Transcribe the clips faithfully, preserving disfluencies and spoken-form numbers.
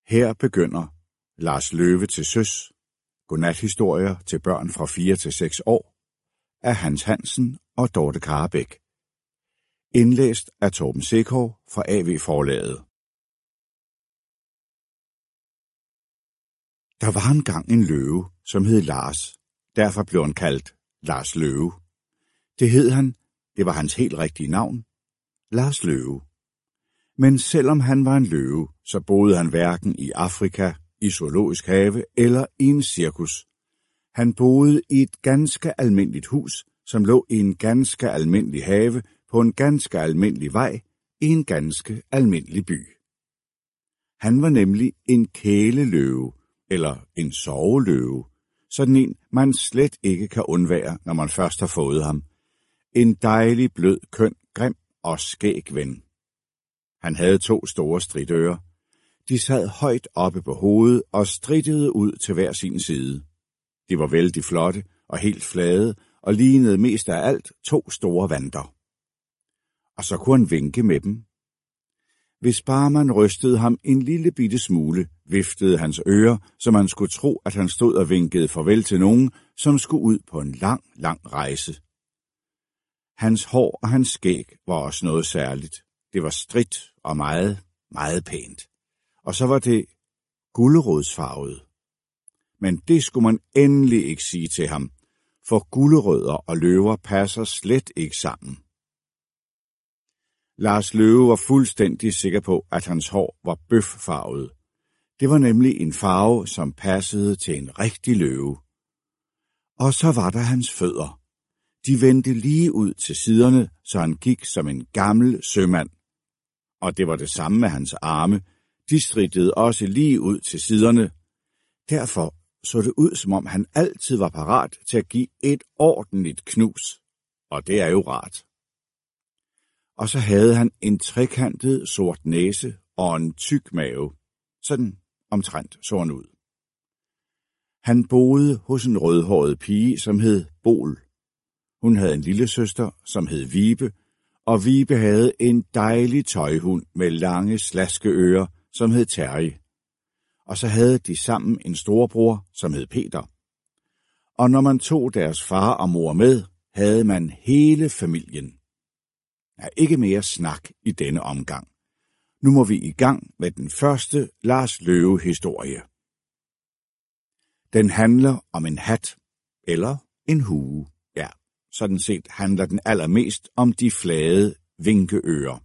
Her begynder Lars Løve til søs. Godnathistorier til børn fra fire til seks år af Hans Hansen og Dorte Karabæk. Indlæst af Torben Sekov fra A V Forlaget. Der var engang en løve, som hed Lars. Derfor blev han kaldt Lars Løve. Det hed han, det var hans helt rigtige navn, Lars Løve. Men selvom han var en løve, så boede han hverken i Afrika, i zoologisk have eller i en cirkus. Han boede i et ganske almindeligt hus, som lå i en ganske almindelig have på en ganske almindelig vej i en ganske almindelig by. Han var nemlig en kæleløve, eller en soveløve, sådan en, man slet ikke kan undvære, når man først har fået ham. En dejlig, blød, køn, grim og skæg ven. Han havde to store stritører. De sad højt oppe på hovedet og strittede ud til hver sin side. De var vældig flotte og helt flade og lignede mest af alt to store vanter. Og så kunne han vinke med dem. Hvis bare man rystede ham en lille bitte smule, viftede hans ører, så man skulle tro, at han stod og vinkede farvel til nogen, som skulle ud på en lang, lang rejse. Hans hår og hans skæg var også noget særligt. Det var stridt og meget, meget pænt. Og så var det gulerodsfarvet. Men det skulle man endelig ikke sige til ham, for gulerødder og løver passer slet ikke sammen. Lars Løve var fuldstændig sikker på, at hans hår var bøffarvet. Det var nemlig en farve, som passede til en rigtig løve. Og så var der hans fødder. De vendte lige ud til siderne, så han gik som en gammel sømand. Og det var det samme med hans arme. De strittede også lige ud til siderne. Derfor så det ud, som om han altid var parat til at give et ordentligt knus. Og det er jo rart. Og så havde han en trekantet sort næse og en tyk mave. Sådan omtrent så han ud. Han boede hos en rødhåret pige, som hed Bol. Hun havde en lille søster, som hed Vibe, og Vibe havde en dejlig tøjhund med lange slaskeører, som hed Terje. Og så havde de sammen en storebror, som hed Peter. Og når man tog deres far og mor med, havde man hele familien. Der er ikke mere snak i denne omgang. Nu må vi i gang med den første Lars Løve-historie. Den handler om en hat eller en hue. Ja, sådan set handler den allermest om de flade vinkeører.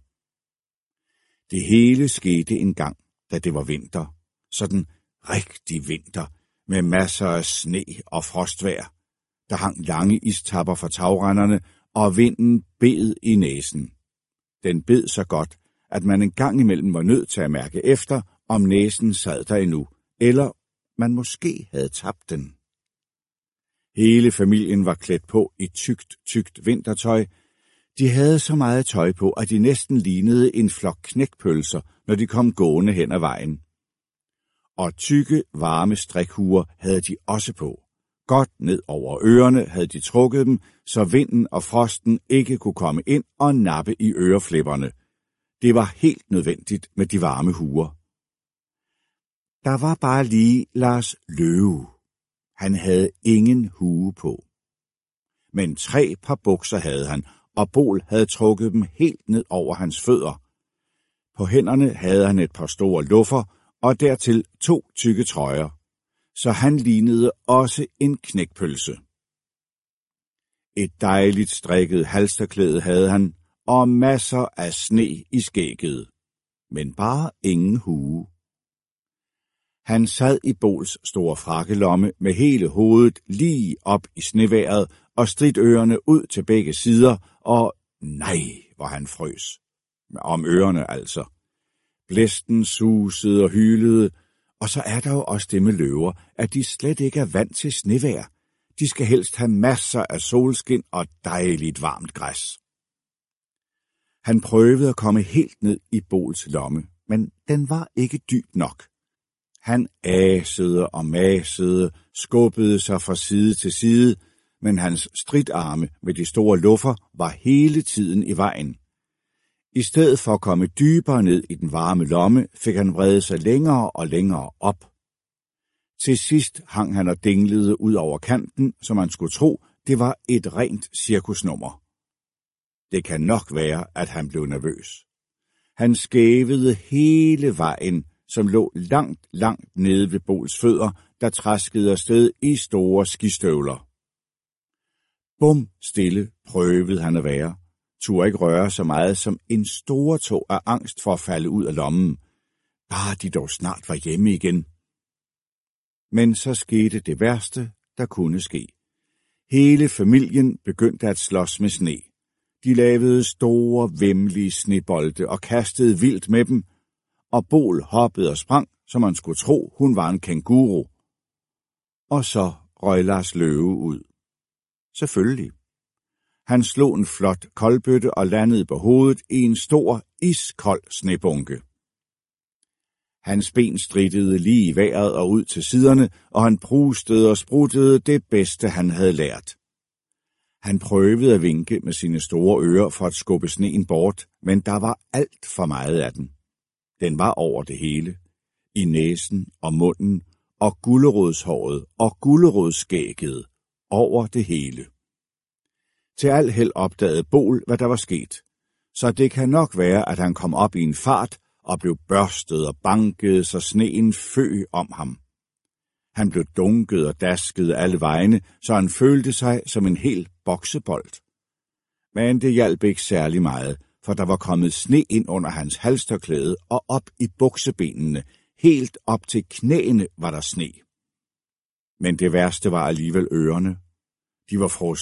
Det hele skete en gang, da det var vinter. Sådan rigtig vinter, med masser af sne og frostvejr. Der hang lange istapper fra tagrenderne, og vinden bed i næsen. Den bed så godt, at man en gang imellem var nødt til at mærke efter, om næsen sad der endnu, eller man måske havde tabt den. Hele familien var klædt på i tykt, tykt vintertøj. De havde så meget tøj på, at de næsten lignede en flok knækpølser, når de kom gående hen ad vejen. Og tykke, varme strikhuer havde de også på. Godt ned over ørerne havde de trukket dem, så vinden og frosten ikke kunne komme ind og nappe i øreflipperne. Det var helt nødvendigt med de varme huer. Der var bare lige Lars Løve. Han havde ingen hue på. Men tre par bukser havde han, og Bol havde trukket dem helt ned over hans fødder. På hænderne havde han et par store luffer, og dertil to tykke trøjer. Så han lignede også en knækpølse. Et dejligt strikket halsterklæde havde han, og masser af sne i skægget, men bare ingen hue. Han sad i Bols store frakkelomme med hele hovedet lige op i snevejret og stritørerne ud til begge sider, og nej, hvor han frøs. Om ørerne altså. Blæsten susede og hylede. Og så er der jo også det med løver, at de slet ikke er vant til snevejr. De skal helst have masser af solskin og dejligt varmt græs. Han prøvede at komme helt ned i Bols lomme, men den var ikke dyb nok. Han asede og masede, skubbede sig fra side til side, men hans stridarme med de store luffer var hele tiden i vejen. I stedet for at komme dybere ned i den varme lomme, fik han vredet sig længere og længere op. Til sidst hang han og dinglede ud over kanten, så man skulle tro, det var et rent cirkusnummer. Det kan nok være, at han blev nervøs. Han skævede hele vejen, som lå langt, langt nede ved Bols fødder, der traskede afsted i store skistøvler. Bum stille prøvede han at være. Turde ikke røre så meget som en stor tog af angst for at falde ud af lommen. Bare de dog snart var hjemme igen. Men så skete det værste, der kunne ske. Hele familien begyndte at slås med sne. De lavede store, væmmelige snebolde og kastede vildt med dem, og Bol hoppede og sprang, så man skulle tro, hun var en kænguru. Og så røg Lars Løve ud. Selvfølgelig. Han slog en flot koldbøtte og landede på hovedet i en stor, iskold snebunke. Hans ben strittede lige i vejret og ud til siderne, og han prustede og spruttede det bedste, han havde lært. Han prøvede at vinke med sine store ører for at skubbe sneen bort, men der var alt for meget af den. Den var over det hele. I næsen og munden og gulerodshåret og gulerodsskægget. Over det hele. Til al held opdagede Bol, hvad der var sket. Så det kan nok være, at han kom op i en fart og blev børstet og banket, så sneen føg om ham. Han blev dunket og dasket alle vegne, så han følte sig som en hel boksebold. Men det hjalp ikke særlig meget, for der var kommet sne ind under hans halstørklæde og op i buksebenene. Helt op til knæene var der sne. Men det værste var alligevel ørerne. De var frosset